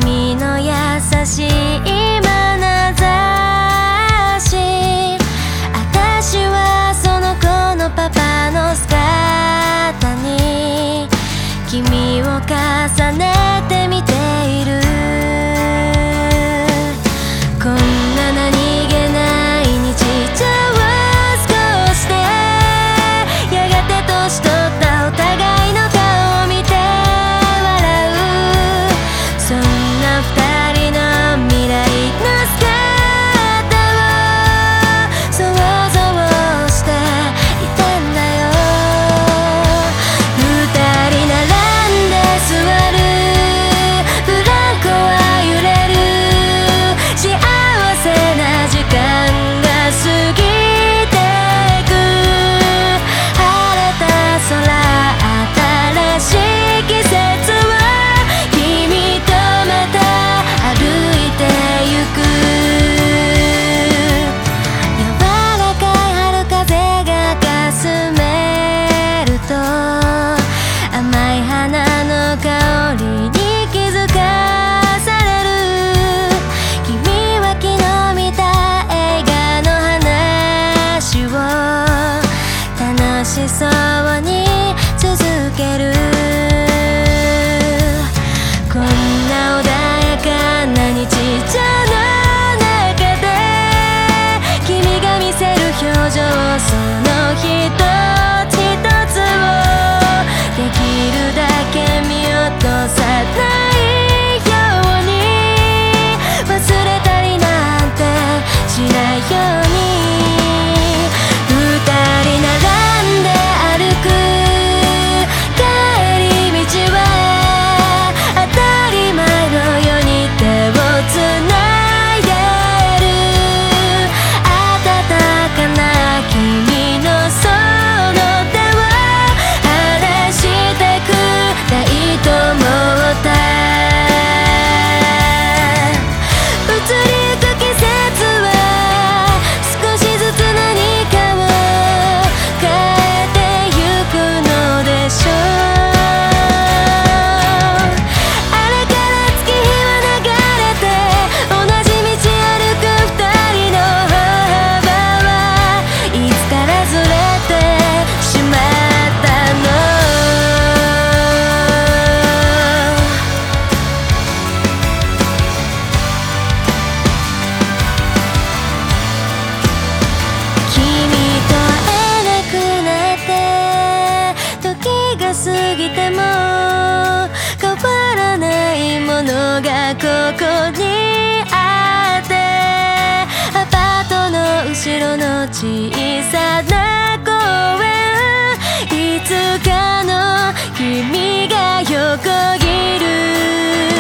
君の優しい眼差し、私はその子のパパの姿に君を重ねて見ている。こんな何気ない日常を過ごして、やがて年取ったお互いの顔を見て笑う。そんな二人の未来の姿を想像していたんだよ。二人並んで座る、ブランコは揺れる。幸せな時間が過ぎてく。晴れた空、新しい季節を君とまた歩いてゆく。柔らかい春風がかすめると、甘い花の香りに気づかされる。君は昨日見た映画の話を楽しそうに続ける。こんな穏やかな日常の中で君が見せる表情、その一つ一つをできるだけ見落とさないように、忘れたりなんてしないように。二人並んで歩く帰り道は、当たり前のように手をつないでる。温かな君のその手を離してくないと思った。移りゆく季節は少しずつ何かを変えてゆくのでしょう。あれから月日は流れて、同じ道歩く二人の歩幅はいつからずれてしまったの。君と会えなくなって時が過ぎても、変わらないものがここにあって、アパートの後ろの小さな公園、いつかの君が横切る。